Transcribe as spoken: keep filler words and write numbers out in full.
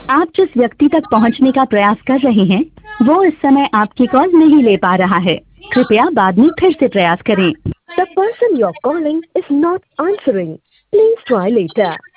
आप जिस व्यक्ति तक पहुंचने का प्रयास कर रहे हैं वो इस समय आपकी कॉल नहीं ले पा रहा है। कृपया बाद में फिर से प्रयास करें। The person you're calling is not answering. Please try later.